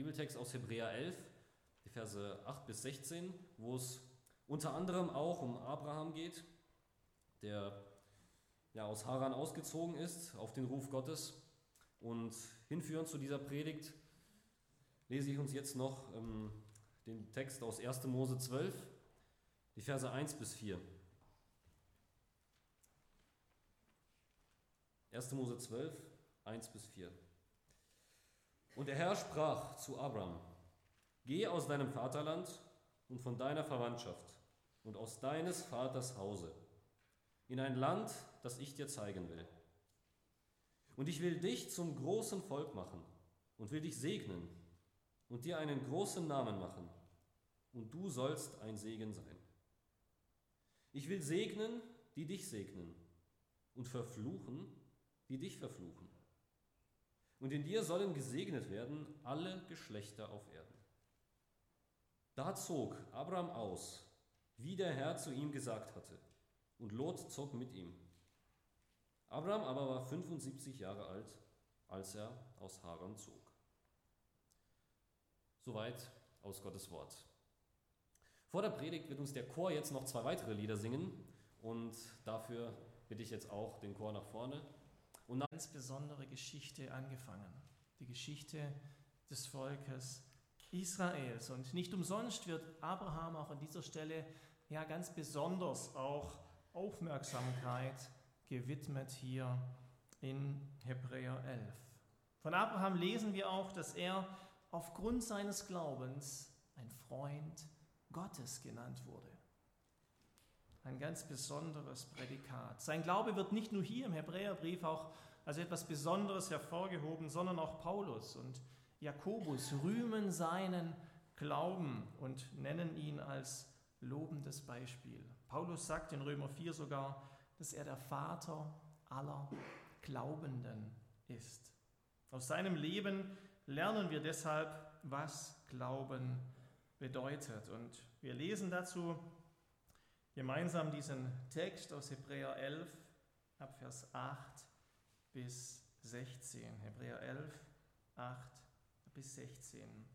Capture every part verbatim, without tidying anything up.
Bibeltext aus Hebräer elf, die Verse acht bis sechzehn, wo es unter anderem auch um Abraham geht, der ja, aus Haran ausgezogen ist auf den Ruf Gottes. Und hinführend zu dieser Predigt lese ich uns jetzt noch ähm, den Text aus erster Mose zwölf, die Verse eins bis vier. erster Mose zwölf, eins bis vier. Und der Herr sprach zu Abram: Geh aus deinem Vaterland und von deiner Verwandtschaft und aus deines Vaters Hause in ein Land, das ich dir zeigen will. Und ich will dich zum großen Volk machen und will dich segnen und dir einen großen Namen machen, und du sollst ein Segen sein. Ich will segnen, die dich segnen, und verfluchen, die dich verfluchen. Und in dir sollen gesegnet werden alle Geschlechter auf Erden. Da zog Abram aus, wie der Herr zu ihm gesagt hatte, und Lot zog mit ihm. Abram aber war fünfundsiebzig Jahre alt, als er aus Haran zog. Soweit aus Gottes Wort. Vor der Predigt wird uns der Chor jetzt noch zwei weitere Lieder singen, und dafür bitte ich jetzt auch den Chor nach vorne. Und eine ganz besondere Geschichte angefangen, die Geschichte des Volkes Israels. Und nicht umsonst wird Abraham auch an dieser Stelle ja ganz besonders auch Aufmerksamkeit gewidmet hier in Hebräer elf. Von Abraham lesen wir auch, dass er aufgrund seines Glaubens ein Freund Gottes genannt wurde. Ein ganz besonderes Prädikat. Sein Glaube wird nicht nur hier im Hebräerbrief auch als etwas Besonderes hervorgehoben, sondern auch Paulus und Jakobus rühmen seinen Glauben und nennen ihn als lobendes Beispiel. Paulus sagt in Römer vier sogar, dass er der Vater aller Glaubenden ist. Aus seinem Leben lernen wir deshalb, was Glauben bedeutet. Und wir lesen dazu gemeinsam diesen Text aus Hebräer elf, ab Vers acht bis sechzehn. Hebräer elf, acht bis sechzehn.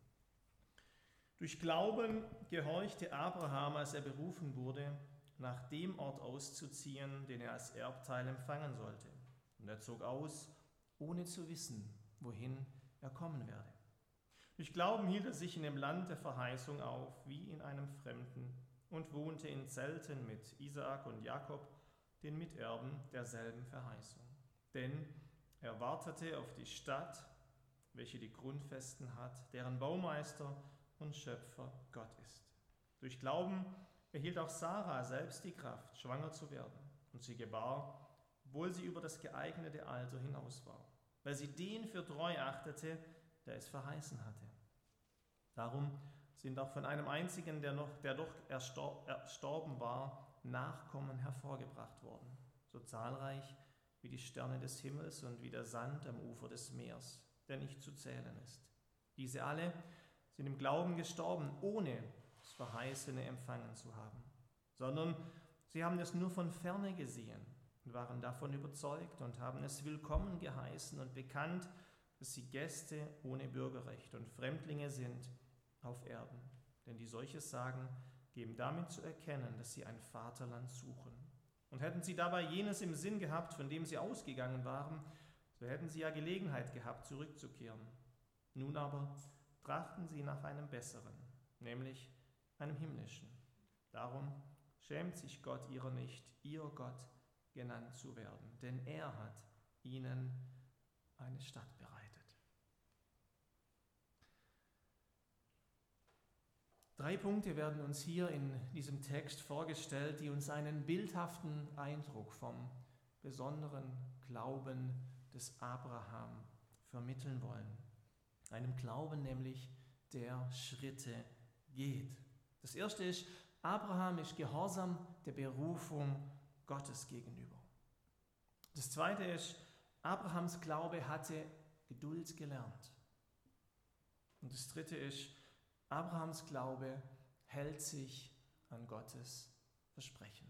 Durch Glauben gehorchte Abraham, als er berufen wurde, nach dem Ort auszuziehen, den er als Erbteil empfangen sollte. Und er zog aus, ohne zu wissen, wohin er kommen werde. Durch Glauben hielt er sich in dem Land der Verheißung auf, wie in einem Fremden, und wohnte in Zelten mit Isaak und Jakob, den Miterben derselben Verheißung. Denn er wartete auf die Stadt, welche die Grundfesten hat, deren Baumeister und Schöpfer Gott ist. Durch Glauben erhielt auch Sarah selbst die Kraft, schwanger zu werden, und sie gebar, obwohl sie über das geeignete Alter hinaus war, weil sie den für treu achtete, der es verheißen hatte. Darum sind auch von einem einzigen, der, noch, der doch erstorben war, Nachkommen hervorgebracht worden, so zahlreich wie die Sterne des Himmels und wie der Sand am Ufer des Meers, der nicht zu zählen ist. Diese alle sind im Glauben gestorben, ohne das Verheißene empfangen zu haben, sondern sie haben es nur von ferne gesehen und waren davon überzeugt und haben es willkommen geheißen und bekannt, dass sie Gäste ohne Bürgerrecht und Fremdlinge sind auf Erden. Denn die solches sagen, geben damit zu erkennen, dass sie ein Vaterland suchen. Und hätten sie dabei jenes im Sinn gehabt, von dem sie ausgegangen waren, so hätten sie ja Gelegenheit gehabt, zurückzukehren. Nun aber trachten sie nach einem besseren, nämlich einem himmlischen. Darum schämt sich Gott ihrer nicht, ihr Gott genannt zu werden, denn er hat ihnen eine Stadt bereitet. Drei Punkte werden uns hier in diesem Text vorgestellt, die uns einen bildhaften Eindruck vom besonderen Glauben des Abraham vermitteln wollen. Einem Glauben nämlich, der Schritte geht. Das erste ist, Abraham ist gehorsam der Berufung Gottes gegenüber. Das zweite ist, Abrahams Glaube hatte Geduld gelernt. Und das dritte ist, Abrahams Glaube hält sich an Gottes Versprechen.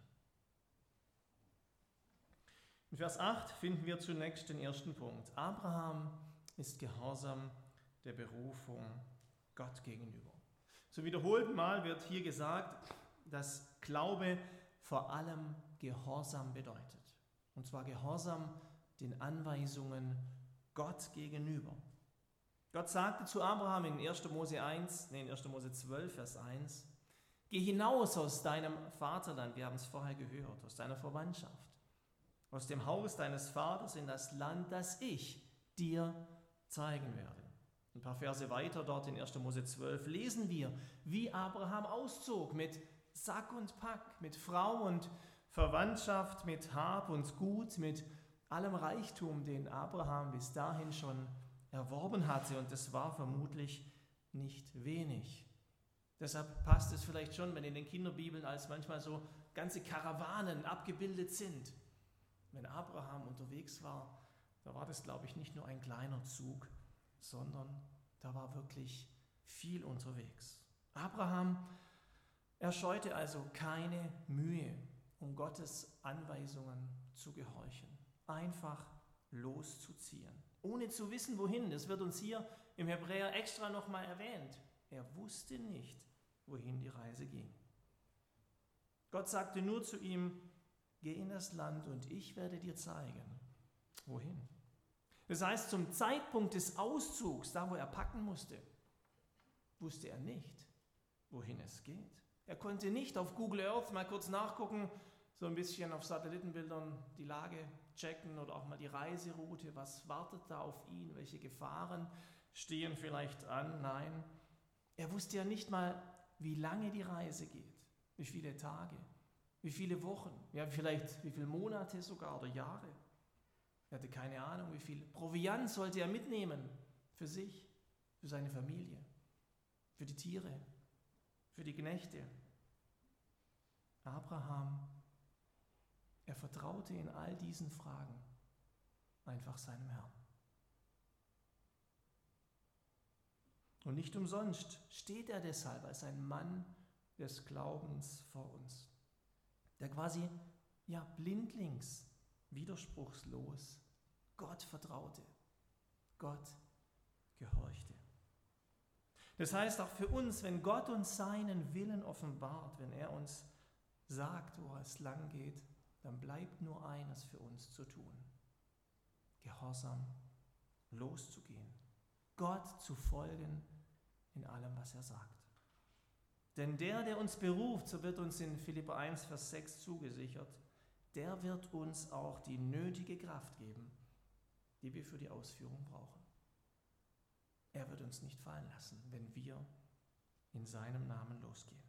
In Vers acht finden wir zunächst den ersten Punkt. Abraham ist gehorsam der Berufung Gott gegenüber. Zum wiederholten Mal wird hier gesagt, dass Glaube vor allem Gehorsam bedeutet. Und zwar Gehorsam den Anweisungen Gott gegenüber. Gott sagte zu Abraham in erster Mose eins, nee, in erster Mose zwölf, Vers eins, geh hinaus aus deinem Vaterland, wir haben es vorher gehört, aus deiner Verwandtschaft, aus dem Haus deines Vaters in das Land, das ich dir zeigen werde. Ein paar Verse weiter dort in erster Mose zwölf lesen wir, wie Abraham auszog mit Sack und Pack, mit Frau und Verwandtschaft, mit Hab und Gut, mit allem Reichtum, den Abraham bis dahin schon erworben hatte. Und das war vermutlich nicht wenig. Deshalb passt es vielleicht schon, wenn in den Kinderbibeln als manchmal so ganze Karawanen abgebildet sind. Wenn Abraham unterwegs war, da war das, glaube ich, nicht nur ein kleiner Zug, sondern da war wirklich viel unterwegs. Abraham, er scheute also keine Mühe, um Gottes Anweisungen zu gehorchen. Einfach loszuziehen, ohne zu wissen, wohin. Das wird uns hier im Hebräer extra nochmal erwähnt. Er wusste nicht, wohin die Reise ging. Gott sagte nur zu ihm, geh in das Land und ich werde dir zeigen, wohin. Das heißt, zum Zeitpunkt des Auszugs, da wo er packen musste, wusste er nicht, wohin es geht. Er konnte nicht auf Google Earth mal kurz nachgucken, so ein bisschen auf Satellitenbildern die Lage checken oder auch mal die Reiseroute, was wartet da auf ihn, welche Gefahren stehen vielleicht an. Nein, er wusste ja nicht mal, wie lange die Reise geht, wie viele Tage, wie viele Wochen, ja vielleicht wie viele Monate sogar oder Jahre. Er hatte keine Ahnung, wie viel Proviant sollte er mitnehmen für sich, für seine Familie, für die Tiere, für die Knechte. Abraham, er vertraute in all diesen Fragen einfach seinem Herrn. Und nicht umsonst steht er deshalb als ein Mann des Glaubens vor uns, der quasi ja blindlings, widerspruchslos Gott vertraute, Gott gehorchte. Das heißt auch für uns, wenn Gott uns seinen Willen offenbart, wenn er uns sagt, wo es lang geht, dann bleibt nur eines für uns zu tun: Gehorsam, loszugehen, Gott zu folgen in allem, was er sagt. Denn der, der uns beruft, so wird uns in Philipper eins, Vers sechs zugesichert, der wird uns auch die nötige Kraft geben, die wir für die Ausführung brauchen. Er wird uns nicht fallen lassen, wenn wir in seinem Namen losgehen.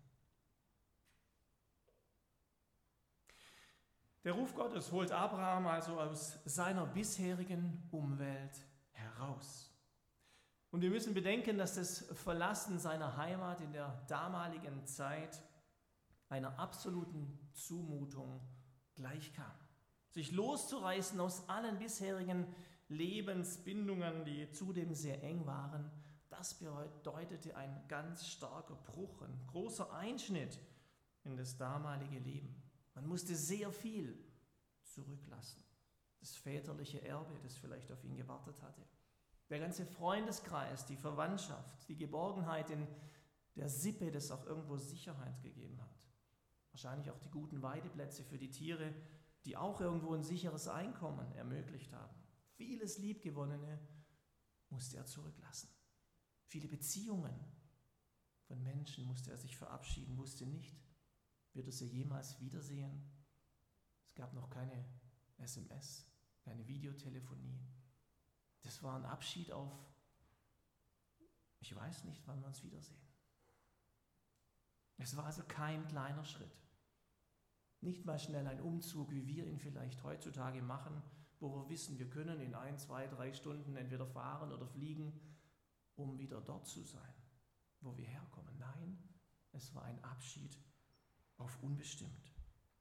Der Ruf Gottes holt Abraham also aus seiner bisherigen Umwelt heraus. Und wir müssen bedenken, dass das Verlassen seiner Heimat in der damaligen Zeit einer absoluten Zumutung gleichkam. Sich loszureißen aus allen bisherigen Lebensbindungen, die zudem sehr eng waren, das bedeutete ein ganz starker Bruch, ein großer Einschnitt in das damalige Leben. Man musste sehr viel zurücklassen. Das väterliche Erbe, das vielleicht auf ihn gewartet hatte. Der ganze Freundeskreis, die Verwandtschaft, die Geborgenheit in der Sippe, das auch irgendwo Sicherheit gegeben hat. Wahrscheinlich auch die guten Weideplätze für die Tiere, die auch irgendwo ein sicheres Einkommen ermöglicht haben. Vieles Liebgewonnene musste er zurücklassen. Viele Beziehungen von Menschen musste er sich verabschieden, wusste nicht, wird er sie jemals wiedersehen. Es gab noch keine S M S, keine Videotelefonie. Das war ein Abschied auf, ich weiß nicht, wann wir uns wiedersehen. Es war also kein kleiner Schritt. Nicht mal schnell ein Umzug, wie wir ihn vielleicht heutzutage machen, wo wir wissen, wir können in ein, zwei, drei Stunden entweder fahren oder fliegen, um wieder dort zu sein, wo wir herkommen. Nein, es war ein Abschied auf unbestimmt.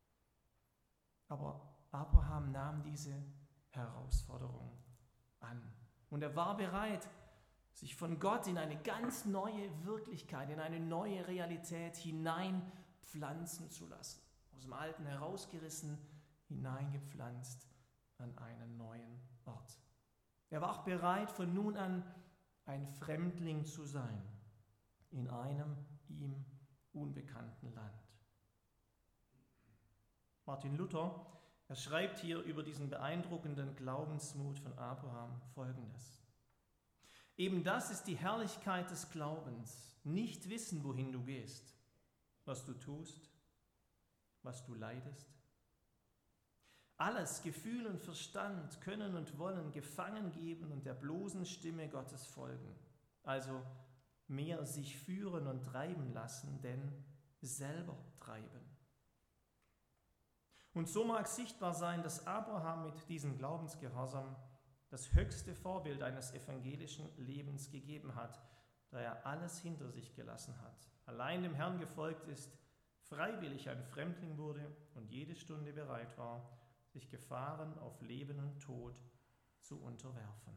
Aber Abraham nahm diese Herausforderung an. Und er war bereit, sich von Gott in eine ganz neue Wirklichkeit, in eine neue Realität hineinpflanzen zu lassen. Aus dem Alten herausgerissen, hineingepflanzt an einen neuen Ort. Er war auch bereit, von nun an ein Fremdling zu sein, in einem ihm unbekannten Land. Martin Luther, er schreibt hier über diesen beeindruckenden Glaubensmut von Abraham Folgendes. Eben das ist die Herrlichkeit des Glaubens, nicht wissen, wohin du gehst, was du tust, was du leidest. Alles, Gefühl und Verstand, Können und Wollen gefangen geben und der bloßen Stimme Gottes folgen. Also mehr sich führen und treiben lassen, denn selber treiben. Und so mag sichtbar sein, dass Abraham mit diesem Glaubensgehorsam das höchste Vorbild eines evangelischen Lebens gegeben hat, da er alles hinter sich gelassen hat, allein dem Herrn gefolgt ist, freiwillig ein Fremdling wurde und jede Stunde bereit war, sich Gefahren auf Leben und Tod zu unterwerfen.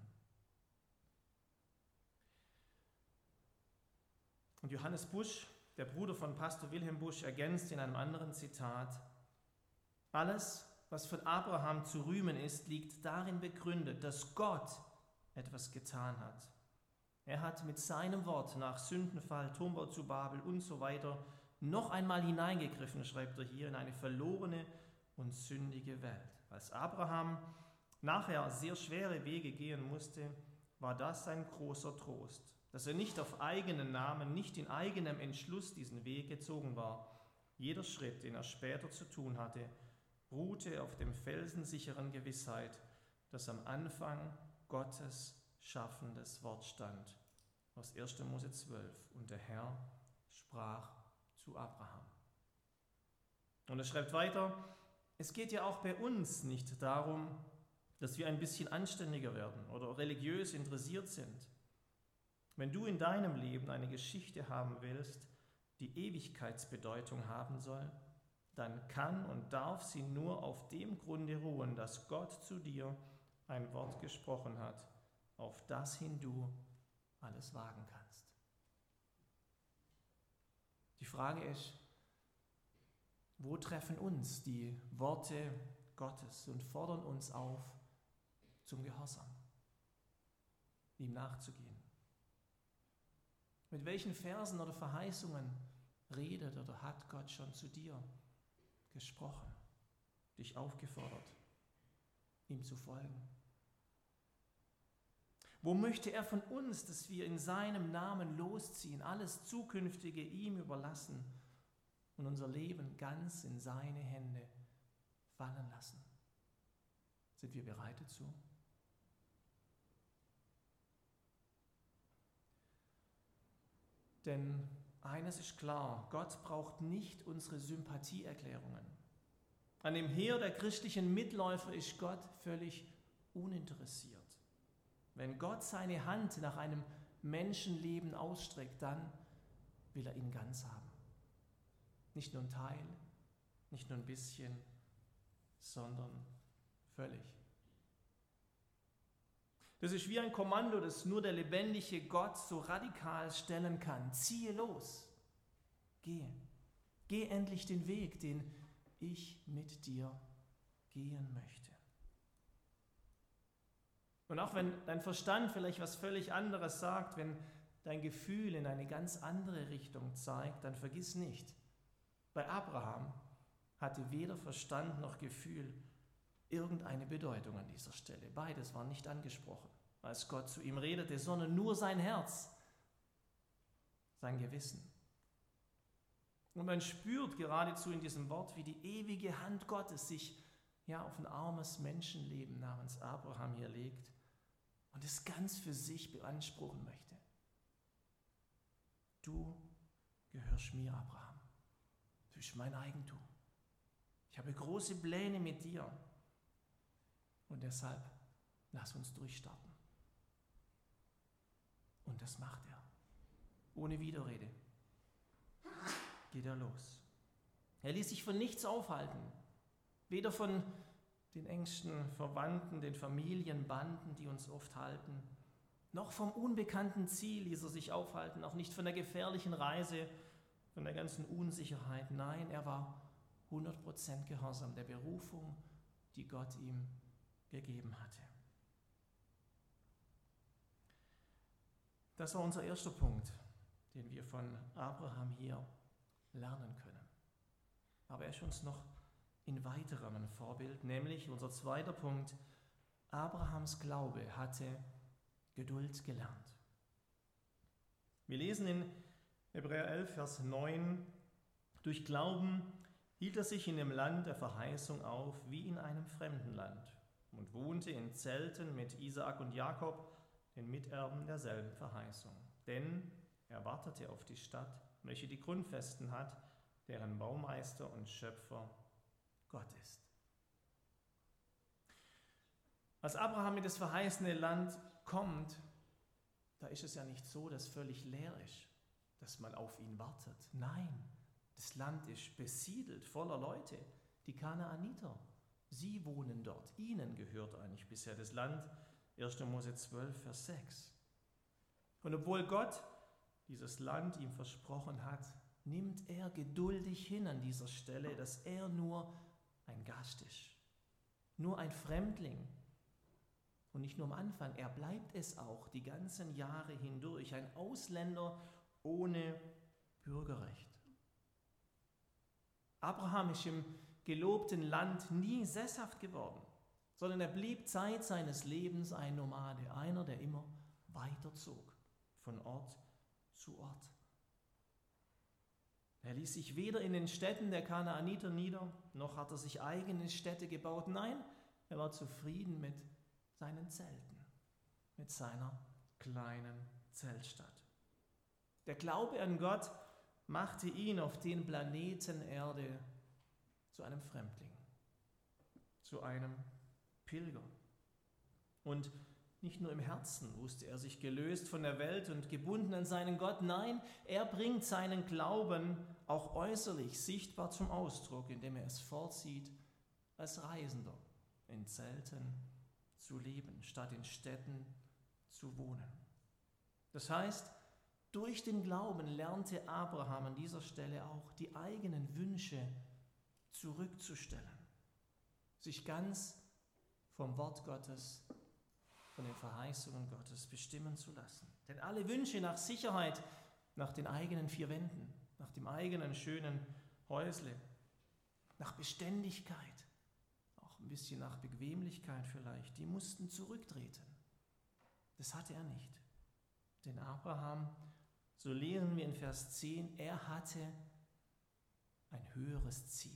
Und Johannes Busch, der Bruder von Pastor Wilhelm Busch, ergänzt in einem anderen Zitat: Alles, was von Abraham zu rühmen ist, liegt darin begründet, dass Gott etwas getan hat. Er hat mit seinem Wort nach Sündenfall, Turmbau zu Babel und so weiter noch einmal hineingegriffen, schreibt er hier, in eine verlorene und sündige Welt. Als Abraham nachher sehr schwere Wege gehen musste, war das ein großer Trost, dass er nicht auf eigenen Namen, nicht in eigenem Entschluss diesen Weg gezogen war. Jeder Schritt, den er später zu tun hatte, ruhte auf dem felsensicheren Gewissheit, dass am Anfang Gottes schaffendes Wort stand. Aus erster Mose zwölf. Und der Herr sprach zu Abraham. Und er schreibt weiter: Es geht ja auch bei uns nicht darum, dass wir ein bisschen anständiger werden oder religiös interessiert sind. Wenn du in deinem Leben eine Geschichte haben willst, die Ewigkeitsbedeutung haben soll, dann kann und darf sie nur auf dem Grunde ruhen, dass Gott zu dir ein Wort gesprochen hat, auf das hin du alles wagen kannst. Die Frage ist, wo treffen uns die Worte Gottes und fordern uns auf zum Gehorsam, ihm nachzugehen? Mit welchen Versen oder Verheißungen redet oder hat Gott schon zu dir gesprochen, dich aufgefordert, ihm zu folgen? Wo möchte er von uns, dass wir in seinem Namen losziehen, alles Zukünftige ihm überlassen und unser Leben ganz in seine Hände fallen lassen? Sind wir bereit dazu? Denn eines ist klar, Gott braucht nicht unsere Sympathieerklärungen. An dem Heer der christlichen Mitläufer ist Gott völlig uninteressiert. Wenn Gott seine Hand nach einem Menschenleben ausstreckt, dann will er ihn ganz haben. Nicht nur ein Teil, nicht nur ein bisschen, sondern völlig. Das ist wie ein Kommando, das nur der lebendige Gott so radikal stellen kann. Ziehe los, geh, geh endlich den Weg, den ich mit dir gehen möchte. Und auch wenn dein Verstand vielleicht was völlig anderes sagt, wenn dein Gefühl in eine ganz andere Richtung zeigt, dann vergiss nicht, bei Abraham hatte weder Verstand noch Gefühl irgendeine Bedeutung an dieser Stelle. Beides war nicht angesprochen, als Gott zu ihm redete, sondern nur sein Herz, sein Gewissen. Und man spürt geradezu in diesem Wort, wie die ewige Hand Gottes sich ja auf ein armes Menschenleben namens Abraham hier legt und es ganz für sich beanspruchen möchte. Du gehörst mir, Abraham. Du bist mein Eigentum. Ich habe große Pläne mit dir. Und deshalb lass uns durchstarten. Und das macht er. Ohne Widerrede geht er los. Er ließ sich von nichts aufhalten. Weder von den engsten Verwandten, den Familienbanden, die uns oft halten, noch vom unbekannten Ziel ließ er sich aufhalten, auch nicht von der gefährlichen Reise, von der ganzen Unsicherheit. Nein, er war hundert Prozent gehorsam der Berufung, die Gott ihm gegeben hatte. Das war unser erster Punkt, den wir von Abraham hier lernen können. Aber er ist uns noch in weiterem ein Vorbild, nämlich unser zweiter Punkt: Abrahams Glaube hatte Geduld gelernt. Wir lesen in Hebräer elf, Vers neun: Durch Glauben hielt er sich in dem Land der Verheißung auf, wie in einem fremden Land, und wohnte in Zelten mit Isaak und Jakob, den Miterben derselben Verheißung. Denn er wartete auf die Stadt, welche die Grundfesten hat, deren Baumeister und Schöpfer Gott ist. Als Abraham in das verheißene Land kommt, da ist es ja nicht so, dass völlig leer ist, dass man auf ihn wartet. Nein, das Land ist besiedelt, voller Leute, die Kanaaniter. Sie wohnen dort, ihnen gehört eigentlich bisher das Land. erster Mose zwölf, Vers sechs. Und obwohl Gott dieses Land ihm versprochen hat, nimmt er geduldig hin an dieser Stelle, dass er nur ein Gast ist, nur ein Fremdling. Und nicht nur am Anfang, er bleibt es auch die ganzen Jahre hindurch, ein Ausländer ohne Bürgerrecht. Abraham ist im gelobten Land nie sesshaft geworden, sondern er blieb Zeit seines Lebens ein Nomade, einer, der immer weiterzog, von Ort zu Ort. Er ließ sich weder in den Städten der Kanaaniter nieder, noch hat er sich eigene Städte gebaut. Nein, er war zufrieden mit seinen Zelten, mit seiner kleinen Zeltstadt. Der Glaube an Gott machte ihn auf den Planeten Erde zu einem Fremdling, zu einem Pilger. Und nicht nur im Herzen wusste er sich gelöst von der Welt und gebunden an seinen Gott. Nein, er bringt seinen Glauben auch äußerlich sichtbar zum Ausdruck, indem er es vorzieht, als Reisender in Zelten zu leben, statt in Städten zu wohnen. Das heißt, durch den Glauben lernte Abraham an dieser Stelle auch die eigenen Wünsche zurückzustellen, sich ganz vom Wort Gottes, von den Verheißungen Gottes bestimmen zu lassen. Denn alle Wünsche nach Sicherheit, nach den eigenen vier Wänden, nach dem eigenen schönen Häusle, nach Beständigkeit, auch ein bisschen nach Bequemlichkeit vielleicht, die mussten zurücktreten. Das hatte er nicht. Denn Abraham, so lehren wir in Vers zehn, er hatte ein höheres Ziel.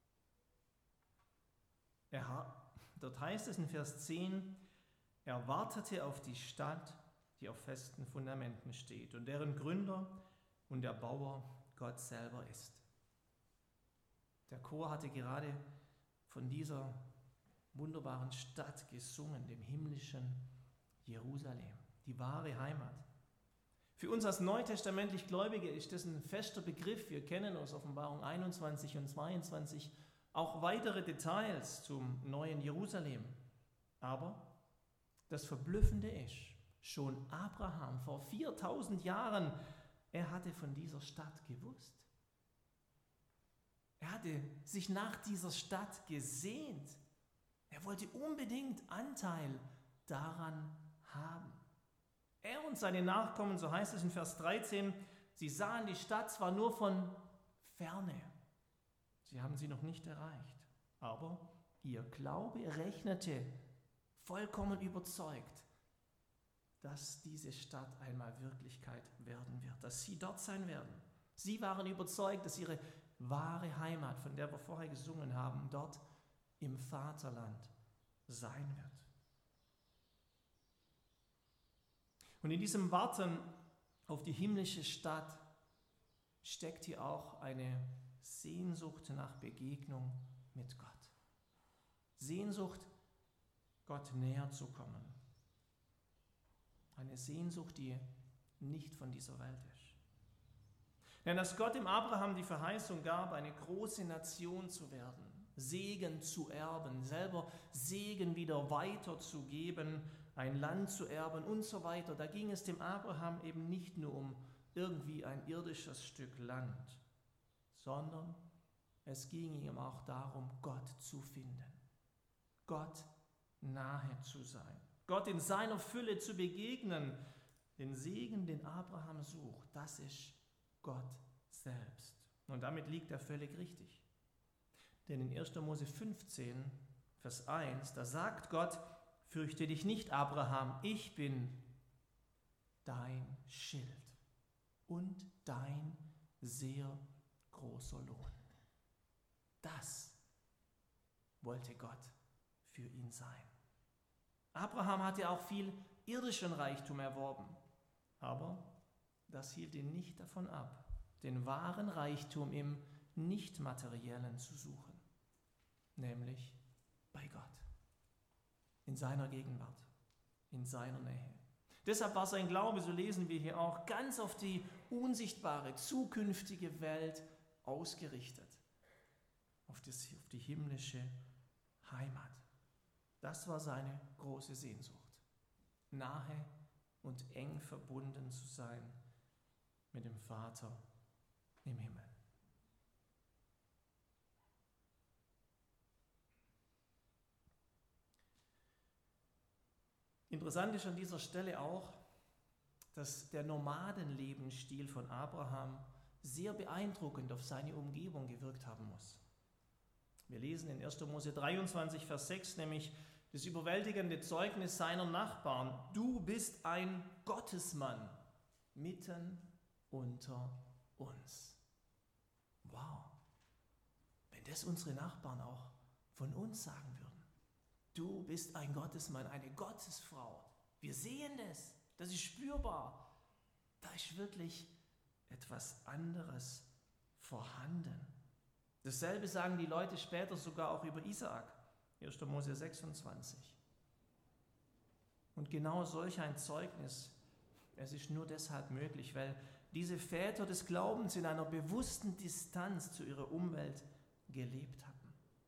Er, dort heißt es in Vers zehn, er wartete auf die Stadt, die auf festen Fundamenten steht und deren Gründer und Erbauer Gott selber ist. Der Chor hatte gerade von dieser wunderbaren Stadt gesungen, dem himmlischen Jerusalem, die wahre Heimat. Für uns als neutestamentlich Gläubige ist das ein fester Begriff. Wir kennen aus Offenbarung einundzwanzig und zweiundzwanzig auch weitere Details zum neuen Jerusalem. Aber das Verblüffende ist, schon Abraham vor viertausend Jahren, er hatte von dieser Stadt gewusst. Er hatte sich nach dieser Stadt gesehnt. Er wollte unbedingt Anteil daran haben. Er und seine Nachkommen, so heißt es in Vers dreizehn, sie sahen die Stadt zwar nur von ferne, sie haben sie noch nicht erreicht, aber ihr Glaube rechnete vollkommen überzeugt, dass diese Stadt einmal Wirklichkeit werden wird, dass sie dort sein werden. Sie waren überzeugt, dass ihre wahre Heimat, von der wir vorher gesungen haben, dort im Vaterland sein wird. Und in diesem Warten auf die himmlische Stadt steckt hier auch eine Sehnsucht nach Begegnung mit Gott. Sehnsucht, Gott näher zu kommen. Eine Sehnsucht, die nicht von dieser Welt ist. Denn dass Gott dem Abraham die Verheißung gab, eine große Nation zu werden, Segen zu erben, selber Segen wieder weiterzugeben, ein Land zu erben und so weiter. Da ging es dem Abraham eben nicht nur um irgendwie ein irdisches Stück Land, sondern es ging ihm auch darum, Gott zu finden, Gott nahe zu sein, Gott in seiner Fülle zu begegnen, Den Segen, den Abraham sucht, das ist Gott selbst. Und damit liegt er völlig richtig. Denn in erster Mose fünfzehn, Vers eins, da sagt Gott: Fürchte dich nicht, Abraham, ich bin dein Schild und dein sehr großer Lohn. Das wollte Gott für ihn sein. Abraham hatte auch viel irdischen Reichtum erworben, aber das hielt ihn nicht davon ab, den wahren Reichtum im Nichtmateriellen zu suchen, nämlich bei Gott, in seiner Gegenwart, in seiner Nähe. Deshalb war sein Glaube, so lesen wir hier auch, ganz auf die unsichtbare, zukünftige Welt ausgerichtet, auf, das, auf die himmlische Heimat. Das war seine große Sehnsucht, nahe und eng verbunden zu sein mit dem Vater im Himmel. Interessant ist an dieser Stelle auch, dass der Nomadenlebensstil von Abraham sehr beeindruckend auf seine Umgebung gewirkt haben muss. Wir lesen in erster Mose dreiundzwanzig, Vers sechs nämlich das überwältigende Zeugnis seiner Nachbarn: Du bist ein Gottesmann mitten unter uns. Wow, wenn das unsere Nachbarn auch von uns sagen würden. Du bist ein Gottesmann, eine Gottesfrau. Wir sehen das, das ist spürbar. Da ist wirklich etwas anderes vorhanden. Dasselbe sagen die Leute später sogar auch über Isaak, erster Mose sechsundzwanzig. Und genau solch ein Zeugnis, es ist nur deshalb möglich, weil diese Väter des Glaubens in einer bewussten Distanz zu ihrer Umwelt gelebt hatten.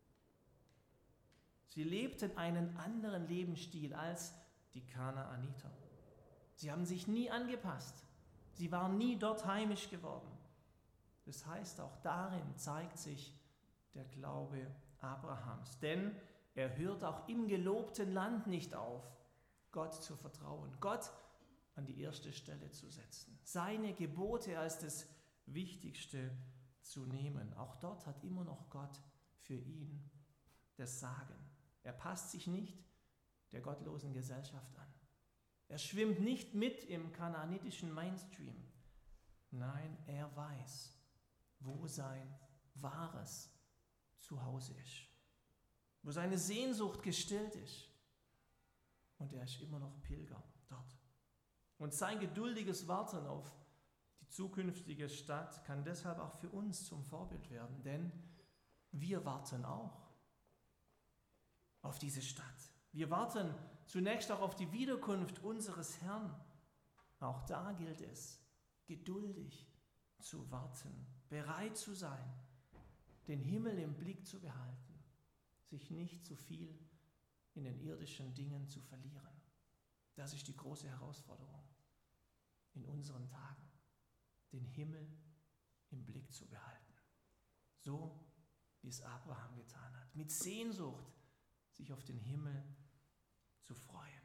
Sie lebten einen anderen Lebensstil als die Kanaaniter. Sie haben sich nie angepasst. Sie waren nie dort heimisch geworden. Das heißt, auch darin zeigt sich der Glaube Abrahams. Denn er hört auch im gelobten Land nicht auf, Gott zu vertrauen, Gott an die erste Stelle zu setzen, seine Gebote als das Wichtigste zu nehmen. Auch dort hat immer noch Gott für ihn das Sagen. Er passt sich nicht der gottlosen Gesellschaft an. Er schwimmt nicht mit im kanaanitischen Mainstream. Nein, er weiß, wo sein wahres Zuhause ist, wo seine Sehnsucht gestillt ist. Und er ist immer noch Pilger dort. Und sein geduldiges Warten auf die zukünftige Stadt kann deshalb auch für uns zum Vorbild werden, denn wir warten auch auf diese Stadt. Wir warten zunächst auch auf die Wiederkunft unseres Herrn. Auch da gilt es, geduldig zu warten, bereit zu sein, den Himmel im Blick zu behalten, sich nicht zu viel in den irdischen Dingen zu verlieren. Das ist die große Herausforderung in unseren Tagen, den Himmel im Blick zu behalten. So wie es Abraham getan hat, mit Sehnsucht sich auf den Himmel zu freuen.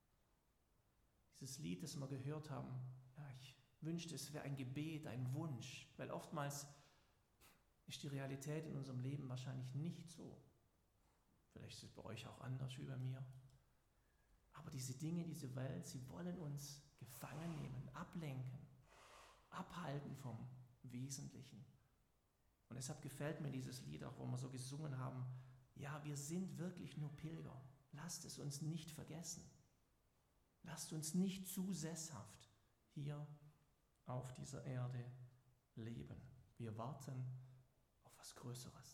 Dieses Lied, das wir gehört haben, ja, ich wünschte, es wäre ein Gebet, ein Wunsch, weil oftmals ist die Realität in unserem Leben wahrscheinlich nicht so. Vielleicht ist es bei euch auch anders wie bei mir. Aber diese Dinge, diese Welt, sie wollen uns gefangen nehmen, ablenken, abhalten vom Wesentlichen. Und deshalb gefällt mir dieses Lied auch, wo wir so gesungen haben: Ja, wir sind wirklich nur Pilger. Lasst es uns nicht vergessen. Lasst uns nicht zu sesshaft hier auf dieser Erde leben. Wir warten auf was Größeres.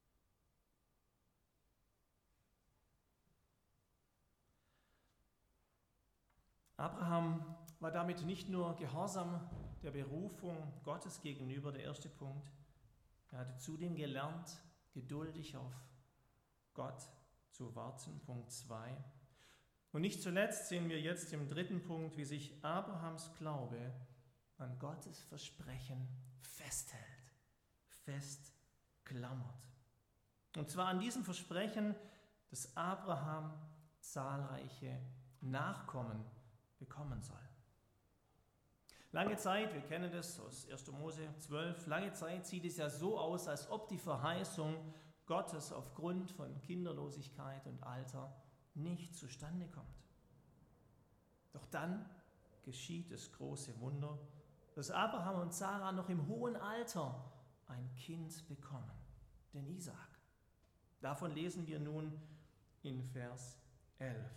Abraham war damit nicht nur gehorsam der Berufung Gottes gegenüber, der erste Punkt. Er hatte zudem gelernt, geduldig auf Gott zu warten, Punkt zwei. Und nicht zuletzt sehen wir jetzt im dritten Punkt, wie sich Abrahams Glaube an Gottes Versprechen festhält, festklammert. Und zwar an diesem Versprechen, dass Abraham zahlreiche Nachkommen bekommen soll. Lange Zeit, wir kennen das aus erster Mose zwölf, lange Zeit sieht es ja so aus, als ob die Verheißung Gottes aufgrund von Kinderlosigkeit und Alter nicht zustande kommt. Doch dann geschieht das große Wunder, dass Abraham und Sarah noch im hohen Alter ein Kind bekommen, den Isaak. Davon lesen wir nun in Vers elf.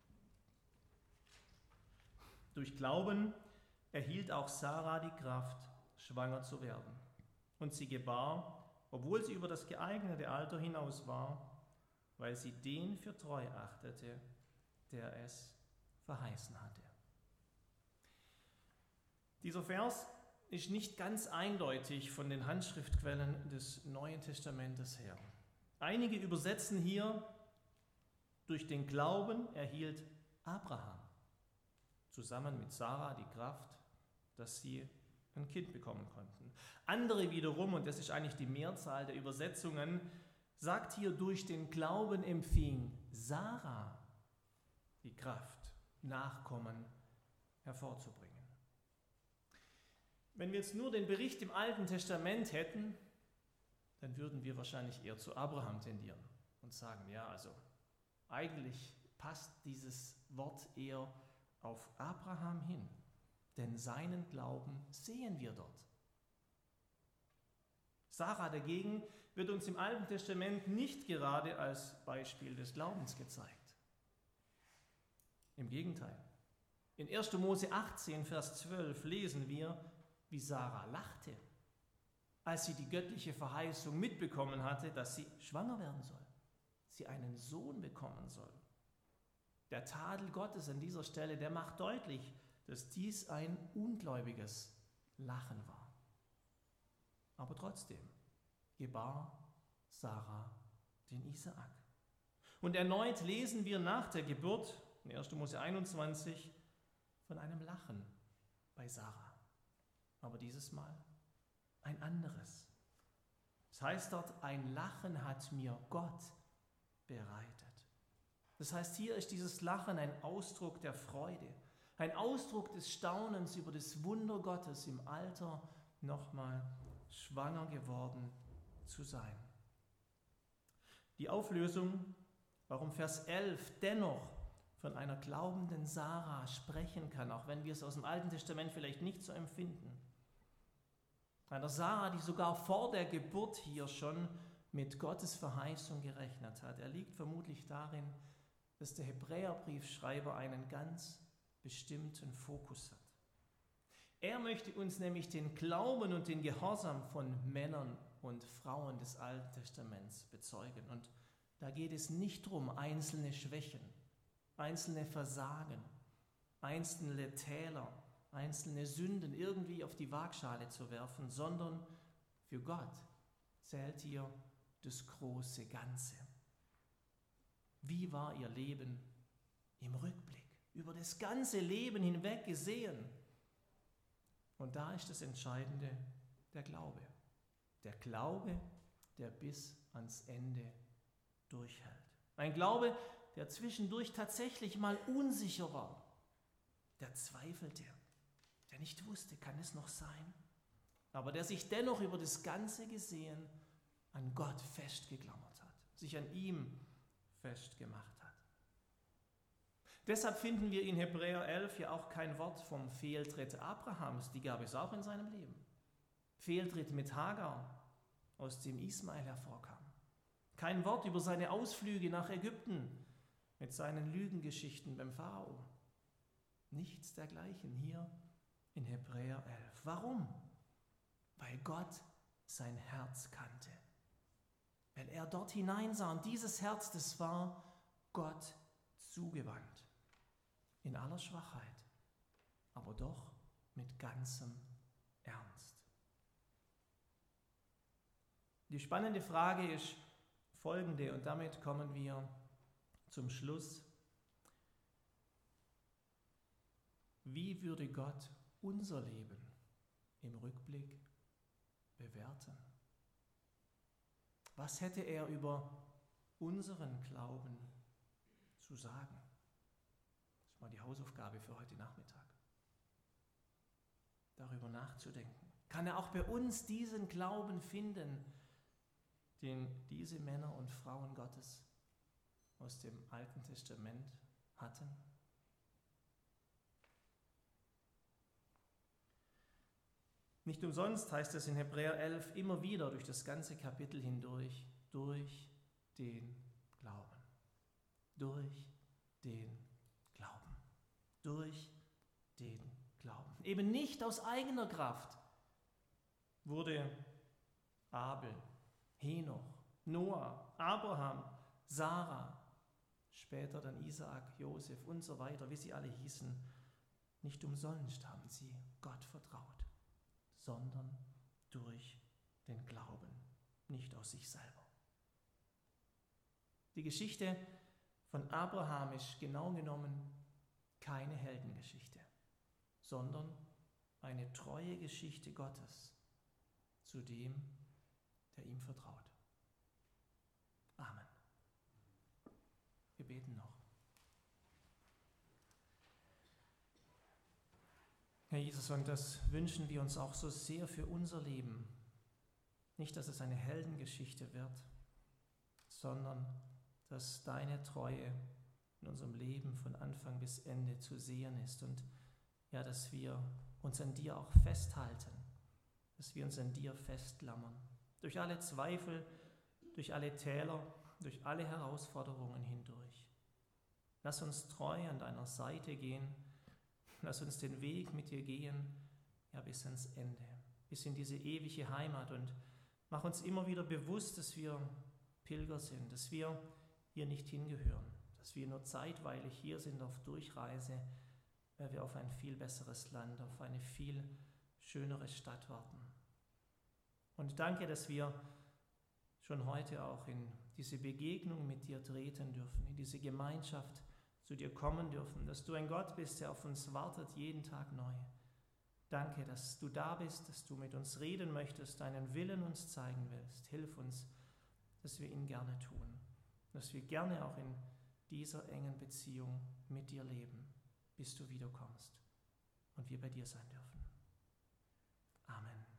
Durch Glauben erhielt auch Sarah die Kraft, schwanger zu werden. Und sie gebar, obwohl sie über das geeignete Alter hinaus war, weil sie den für treu achtete, der es verheißen hatte. Dieser Vers ist nicht ganz eindeutig von den Handschriftquellen des Neuen Testamentes her. Einige übersetzen hier, durch den Glauben erhielt Abraham zusammen mit Sarah die Kraft, dass sie ein Kind bekommen konnten. Andere wiederum, und das ist eigentlich die Mehrzahl der Übersetzungen, sagt hier, durch den Glauben empfing Sarah die Kraft, Nachkommen hervorzubringen. Wenn wir jetzt nur den Bericht im Alten Testament hätten, dann würden wir wahrscheinlich eher zu Abraham tendieren und sagen, ja, also eigentlich passt dieses Wort eher auf Abraham hin, denn seinen Glauben sehen wir dort. Sarah dagegen wird uns im Alten Testament nicht gerade als Beispiel des Glaubens gezeigt. Im Gegenteil. In erster Mose achtzehn, Vers zwölf lesen wir, wie Sarah lachte, als sie die göttliche Verheißung mitbekommen hatte, dass sie schwanger werden soll, sie einen Sohn bekommen soll. Der Tadel Gottes an dieser Stelle, der macht deutlich, dass dies ein ungläubiges Lachen war. Aber trotzdem gebar Sarah den Isaak. Und erneut lesen wir nach der Geburt, in erster Mose einundzwanzig, von einem Lachen bei Sarah. Aber dieses Mal ein anderes. Es heißt dort, ein Lachen hat mir Gott bereitet. Das heißt, hier ist dieses Lachen ein Ausdruck der Freude, ein Ausdruck des Staunens über das Wunder Gottes, im Alter nochmal schwanger geworden zu sein. Die Auflösung, warum Vers elf dennoch von einer glaubenden Sarah sprechen kann, auch wenn wir es aus dem Alten Testament vielleicht nicht so empfinden. Einer Sarah, die sogar vor der Geburt hier schon mit Gottes Verheißung gerechnet hat. Er liegt vermutlich darin, dass der Hebräerbriefschreiber einen ganz bestimmten Fokus hat. Er möchte uns nämlich den Glauben und den Gehorsam von Männern und Frauen des Alten Testaments bezeugen. Und da geht es nicht darum, einzelne Schwächen, einzelne Versagen, einzelne Täler, einzelne Sünden irgendwie auf die Waagschale zu werfen, sondern für Gott zählt hier das große Ganze. Wie war ihr Leben im Rückblick, über das ganze Leben hinweg gesehen? Und da ist das Entscheidende der Glaube. Der Glaube, der bis ans Ende durchhält. Ein Glaube, der zwischendurch tatsächlich mal unsicher war, der zweifelte, der nicht wusste, kann es noch sein? Aber der sich dennoch über das Ganze gesehen an Gott festgeklammert hat, sich an ihm festgemacht hat. Deshalb finden wir in Hebräer elf ja auch kein Wort vom Fehltritt Abrahams, die gab es auch in seinem Leben. Fehltritt mit Hagar, aus dem Ismael hervorkam. Kein Wort über seine Ausflüge nach Ägypten mit seinen Lügengeschichten beim Pharao. Nichts dergleichen hier in Hebräer elf. Warum? Weil Gott sein Herz kannte. Weil er dort hineinsah und dieses Herz, das war Gott zugewandt. In aller Schwachheit, aber doch mit ganzem Ernst. Die spannende Frage ist folgende, und damit kommen wir zum Schluss. Wie würde Gott unser Leben im Rückblick bewerten? Was hätte er über unseren Glauben zu sagen? Das ist mal die Hausaufgabe für heute Nachmittag. darüber nachzudenken? Kann er auch bei uns diesen Glauben finden, den diese Männer und Frauen Gottes aus dem Alten Testament hatten? Nicht umsonst heißt es in Hebräer elf immer wieder durch das ganze Kapitel hindurch, durch den Glauben. Durch den Glauben. Durch den Glauben. Eben nicht aus eigener Kraft wurde Abel, Henoch, Noah, Abraham, Sarah, später dann Isaak, Josef und so weiter, wie sie alle hießen, nicht umsonst haben sie Gott vertraut, sondern durch den Glauben, nicht aus sich selber. Die Geschichte von Abraham ist genau genommen keine Heldengeschichte, sondern eine treue Geschichte Gottes zu dem, der ihm vertraut. Amen. Wir beten noch. Herr Jesus, und das wünschen wir uns auch so sehr für unser Leben. Nicht, dass es eine Heldengeschichte wird, sondern dass deine Treue in unserem Leben von Anfang bis Ende zu sehen ist und ja, dass wir uns an dir auch festhalten, dass wir uns an dir festklammern. Durch alle Zweifel, durch alle Täler, durch alle Herausforderungen hindurch. Lass uns treu an deiner Seite gehen. Lass uns den Weg mit dir gehen, ja, bis ans Ende, bis in diese ewige Heimat, und mach uns immer wieder bewusst, dass wir Pilger sind, dass wir hier nicht hingehören, dass wir nur zeitweilig hier sind auf Durchreise, weil wir auf ein viel besseres Land, auf eine viel schönere Stadt warten. Und danke, dass wir schon heute auch in diese Begegnung mit dir treten dürfen, in diese Gemeinschaft zu dir kommen dürfen, dass du ein Gott bist, der auf uns wartet, jeden Tag neu. Danke, dass du da bist, dass du mit uns reden möchtest, deinen Willen uns zeigen willst. Hilf uns, dass wir ihn gerne tun, dass wir gerne auch in dieser engen Beziehung mit dir leben, bis du wiederkommst und wir bei dir sein dürfen. Amen.